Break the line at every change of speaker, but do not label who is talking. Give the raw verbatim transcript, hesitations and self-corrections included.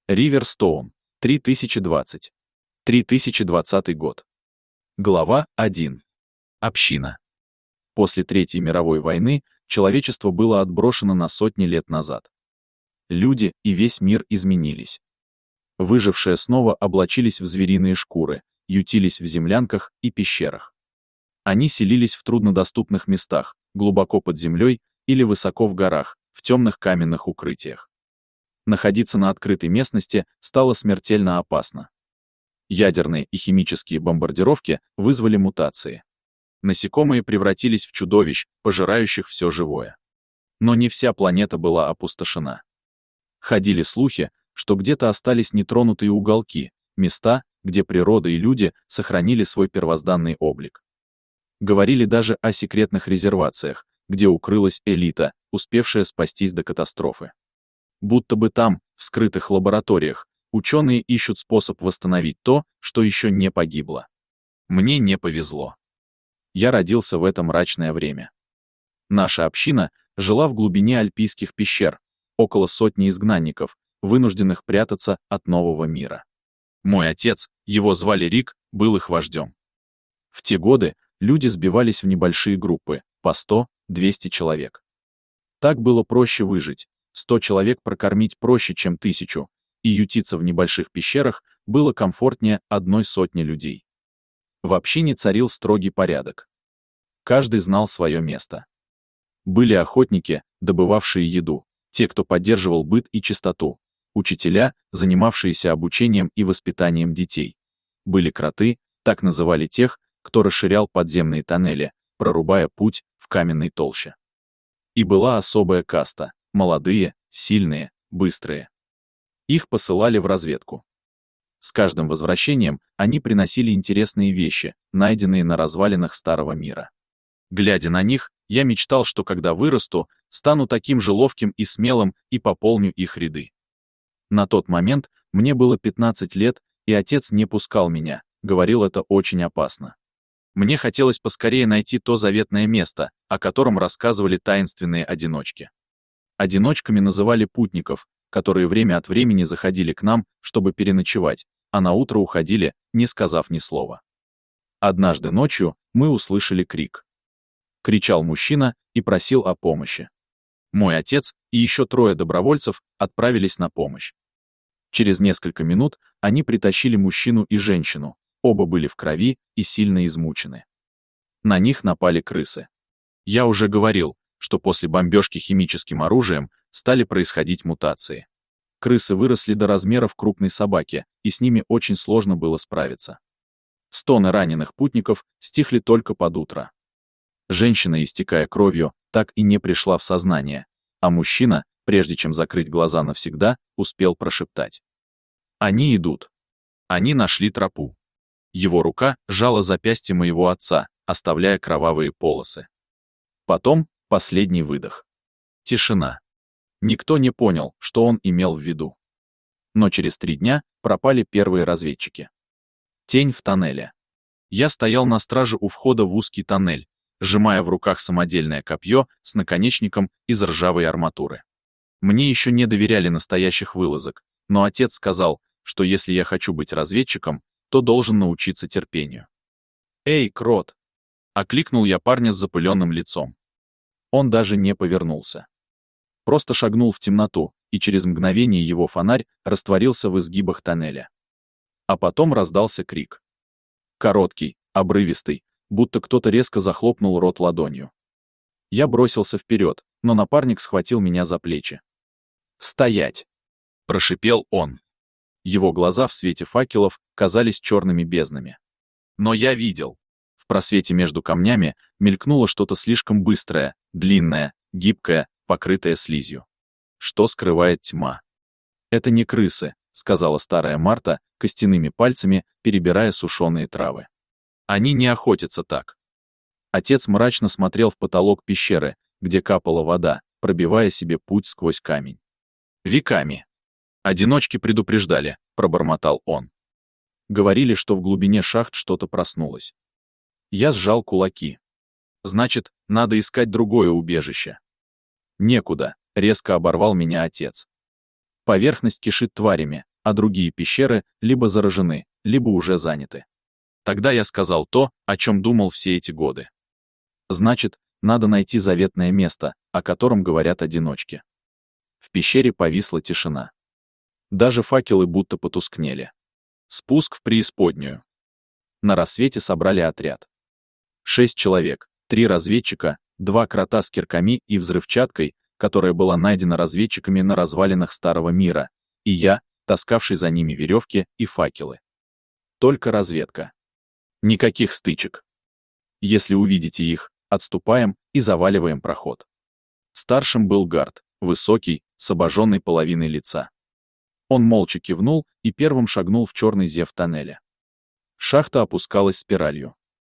Риверстоун, три тысячи двадцать. три тысячи двадцатый год. Глава один. Община. После Третьей мировой войны человечество было отброшено на сотни лет назад. Люди и весь мир изменились. Выжившие снова облачились в звериные шкуры, ютились в землянках и пещерах. Они селились в труднодоступных местах, глубоко под землей или высоко в горах, в темных каменных укрытиях. Находиться на открытой местности стало смертельно опасно. Ядерные и химические бомбардировки вызвали мутации. Насекомые превратились в чудовищ, пожирающих все живое. Но не вся планета была опустошена. Ходили слухи, что где-то остались нетронутые уголки, места, где природа и люди сохранили свой первозданный облик. Говорили даже о секретных резервациях, где укрылась элита, успевшая спастись до катастрофы. Будто бы там, в скрытых лабораториях, ученые ищут способ восстановить то, что еще не погибло. Мне не повезло. Я родился в это мрачное время. Наша община жила в глубине альпийских пещер, около сотни изгнанников, вынужденных прятаться от нового мира. Мой отец, его звали Рик, был их вождем. В те годы люди сбивались в небольшие группы, по сто-двести человек. Так было проще выжить. Сто человек прокормить проще, чем тысячу, и ютиться в небольших пещерах было комфортнее одной сотни людей. В общине царил строгий порядок. Каждый знал свое место. Были охотники, добывавшие еду, те, кто поддерживал быт и чистоту, учителя, занимавшиеся обучением и воспитанием детей. Были кроты, так называли тех, кто расширял подземные тоннели, прорубая путь в каменной толще. И была особая каста. Молодые, сильные, быстрые. Их посылали в разведку. С каждым возвращением они приносили интересные вещи, найденные на развалинах старого мира. Глядя на них, я мечтал, что когда вырасту, стану таким же ловким и смелым и пополню их ряды. На тот момент мне было пятнадцать лет, и отец не пускал меня, говорил, это очень опасно. Мне хотелось поскорее найти то заветное место, о котором рассказывали таинственные одиночки. Одиночками называли путников, которые время от времени заходили к нам, чтобы переночевать, а на утро уходили, не сказав ни слова. Однажды ночью мы услышали крик. Кричал мужчина и просил о помощи. Мой отец и еще трое добровольцев отправились на помощь. Через несколько минут они притащили мужчину и женщину, оба были в крови и сильно измучены. На них напали крысы. Я уже говорил, что после бомбежки химическим оружием стали происходить мутации. Крысы выросли до размеров крупной собаки, и с ними очень сложно было справиться. Стоны раненых путников стихли только под утро. Женщина, истекая кровью, так и не пришла в сознание, а мужчина, прежде чем закрыть глаза навсегда, успел прошептать. «Они идут». Они нашли тропу. Его рука сжала запястье моего отца, оставляя кровавые полосы. Потом последний выдох. Тишина. Никто не понял, что он имел в виду. Но через три дня пропали первые разведчики. Тень в тоннеле. Я стоял на страже у входа в узкий тоннель, сжимая в руках самодельное копье с наконечником из ржавой арматуры. Мне еще не доверяли настоящих вылазок, но отец сказал, что если я хочу быть разведчиком, то должен научиться терпению. «Эй, крот!» — окликнул я парня с запыленным лицом. Он даже не повернулся. Просто шагнул в темноту, и через мгновение его фонарь растворился в изгибах тоннеля. А потом раздался крик. Короткий, обрывистый, будто кто-то резко захлопнул рот ладонью. Я бросился вперед, но напарник схватил меня за плечи. «Стоять!» — прошипел он. Его глаза в свете факелов казались черными безднами. Но я видел. В просвете между камнями мелькнуло что-то слишком быстрое, длинное, гибкое, покрытое слизью. Что скрывает тьма? «Это не крысы», — сказала старая Марта, костяными пальцами перебирая сушеные травы. «Они не охотятся так». Отец мрачно смотрел в потолок пещеры, где капала вода, пробивая себе путь сквозь камень. «Веками. Одиночки предупреждали», — пробормотал он. Говорили, что в глубине шахт что-то проснулось. Я сжал кулаки. Значит, надо искать другое убежище. Некуда, резко оборвал меня отец. Поверхность кишит тварями, а другие пещеры либо заражены, либо уже заняты. Тогда я сказал то, о чем думал все эти годы. Значит, надо найти заветное место, о котором говорят одиночки. В пещере повисла тишина. Даже факелы будто потускнели. Спуск в преисподнюю. На рассвете собрали отряд. Шесть человек, три разведчика, два крота с кирками и взрывчаткой, которая была найдена разведчиками на развалинах Старого мира, и я, таскавший за ними веревки и факелы. Только разведка. Никаких стычек. Если увидите их, отступаем и заваливаем проход. Старшим был Гард, высокий, с обожженной половиной лица. Он молча кивнул и первым шагнул в черный зев тоннеля. Шахта опускалась спиралью.